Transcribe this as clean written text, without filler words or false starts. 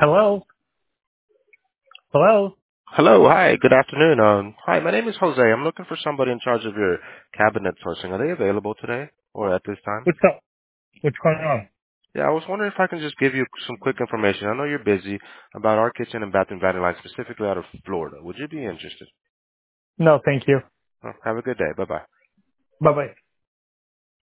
Hello? Hello? Hello, hi, good afternoon. Hi, my name is Jose. I'm looking for somebody in charge of your cabinet sourcing. Are they available today or at this time? What's up? What's going on? Yeah, I was wondering if I can just give you some quick information. I know you're busy about our kitchen and bathroom vanity line specifically out of Florida. Would you be interested? No, thank you. Have a good day. Bye bye. Bye-bye.